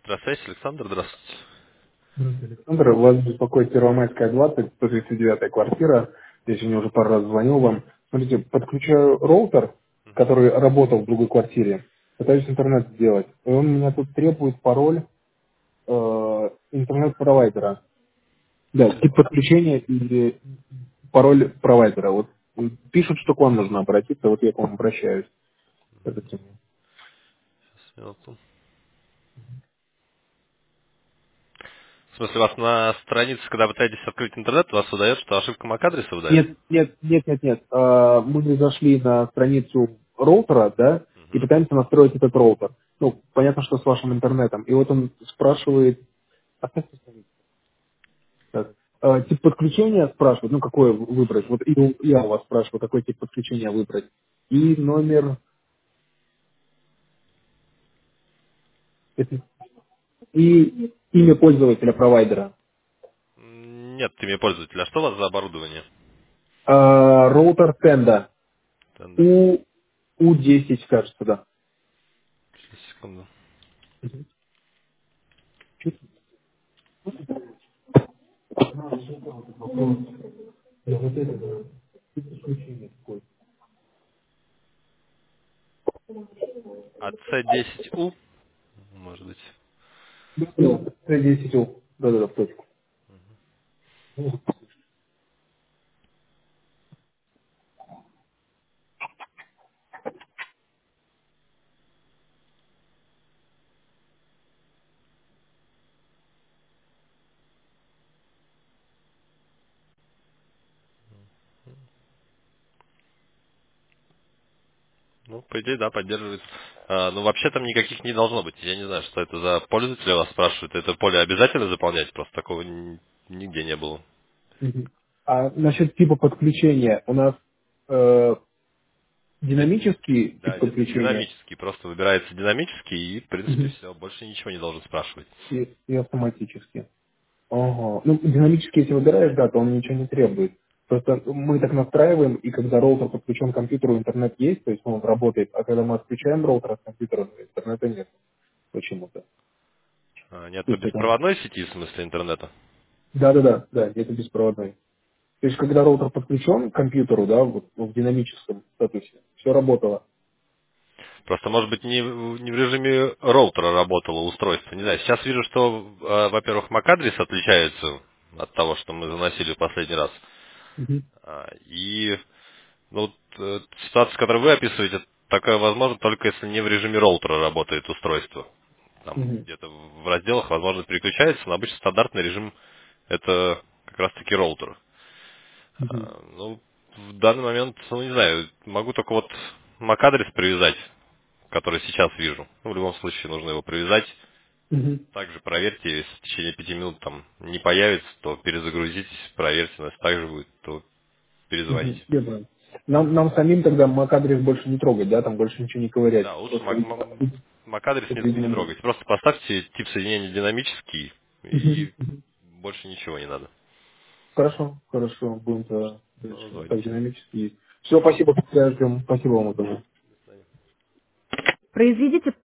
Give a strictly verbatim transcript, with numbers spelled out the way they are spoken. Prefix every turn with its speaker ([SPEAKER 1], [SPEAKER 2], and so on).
[SPEAKER 1] Здравствуйте, Александр, здравствуйте.
[SPEAKER 2] Здравствуйте, Александр. Вас беспокоит Первомайская, двадцать, сто тридцать девятая квартира. Я сегодня уже пару раз звонил вам. Смотрите, подключаю роутер,
[SPEAKER 1] Мгм.
[SPEAKER 2] который работал в другой квартире. Пытаюсь интернет сделать. И он меня тут требует пароль э, интернет-провайдера. Да, тип подключения или пароль провайдера. Вот м, пишут, что к вам нужно обратиться, вот я к вам обращаюсь. Это тема.
[SPEAKER 1] Сейчас, минуту. В смысле, у вас на странице, когда пытаетесь открыть интернет, у вас выдает, что ошибка MAC-адреса выдает?
[SPEAKER 2] Нет, нет, нет, нет, нет. А, Мы зашли на страницу роутера, да, и
[SPEAKER 1] Мгм.
[SPEAKER 2] пытаемся настроить этот роутер. Ну, понятно, что с вашим интернетом. И вот он спрашивает, оставьте страницу. Так. А, тип подключения спрашивает, ну, какое выбрать. Вот и у- я у вас спрашиваю, какой тип подключения выбрать. И номер, это- и имя пользователя провайдера.
[SPEAKER 1] М, Нет, имя пользователя. А что у вас за оборудование?
[SPEAKER 2] А, роутер Тенда.
[SPEAKER 1] Тенда.
[SPEAKER 2] У, У10, кажется, да.
[SPEAKER 1] Сейчас, секунду.
[SPEAKER 2] Да, вот это, да. Тип подключения какой.
[SPEAKER 1] А си десять у, может быть.
[SPEAKER 2] Т десять У. Да-да-да, в точку.
[SPEAKER 1] Ну, по идее, да, поддерживает. А, ну, вообще там никаких не должно быть. Я не знаю, что это за пользователя вас спрашивают. Это поле обязательно заполнять? Просто такого н- нигде не было.
[SPEAKER 2] Мгм. А насчет типа подключения, у нас э, динамический тип
[SPEAKER 1] Да, ди-
[SPEAKER 2] подключения
[SPEAKER 1] динамический. Просто выбирается динамический и, в принципе,
[SPEAKER 2] Мгм.
[SPEAKER 1] все. Больше ничего не должен спрашивать.
[SPEAKER 2] и, и автоматический. Ага. Ну, динамический, если выбираешь, да, то он ничего не требует. Просто мы так настраиваем, и когда роутер подключен к компьютеру, интернет есть, то есть он работает, а когда мы отключаем роутер от компьютера, ну, интернета нет почему-то.
[SPEAKER 1] А,
[SPEAKER 2] То
[SPEAKER 1] нету
[SPEAKER 2] есть это...
[SPEAKER 1] беспроводной сети, в смысле интернета?
[SPEAKER 2] Да-да-да, да, это беспроводной. То есть когда роутер подключен к компьютеру, да, вот, ну, в динамическом статусе, все работало.
[SPEAKER 1] Просто, может быть, не, в не в режиме роутера работало устройство. Не знаю. Сейчас вижу, что, э, во-первых, MAC-адрес отличается от того, что мы заносили в последний раз.
[SPEAKER 2] Мгм.
[SPEAKER 1] А, И ну, вот, э, ситуация, которую вы описываете, такая возможно только если не в режиме роутера работает устройство. Там
[SPEAKER 2] Мгм.
[SPEAKER 1] где-то в разделах, возможно, переключается, но обычно стандартный режим это как раз-таки роутер.
[SPEAKER 2] Мгм.
[SPEAKER 1] А, Ну, в данный момент, ну, не знаю, могу только вот MAC-адрес привязать, который сейчас вижу. Ну, в любом случае нужно его привязать.
[SPEAKER 2] Мгм.
[SPEAKER 1] Также проверьте, если в течение пяти минут там не появится, то перезагрузитесь, проверьте, но если так же будет, то перезвоните.
[SPEAKER 2] Мгм. Я понял. Нам, нам самим тогда MAC-адрес больше не трогать, да, там больше ничего не ковырять.
[SPEAKER 1] Да, лучше
[SPEAKER 2] Просто
[SPEAKER 1] MAC-адрес
[SPEAKER 2] это,
[SPEAKER 1] не, не
[SPEAKER 2] видимо,
[SPEAKER 1] трогать. Просто поставьте тип соединения динамический,
[SPEAKER 2] Мгм.
[SPEAKER 1] и
[SPEAKER 2] Мгм.
[SPEAKER 1] больше ничего не надо.
[SPEAKER 2] Хорошо, хорошо, будем тогда
[SPEAKER 1] Ну,
[SPEAKER 2] дальше так
[SPEAKER 1] звоните.
[SPEAKER 2] динамически. Все, спасибо, ждем. Спасибо вам, Антон.
[SPEAKER 1] До свидания.
[SPEAKER 2] Произведите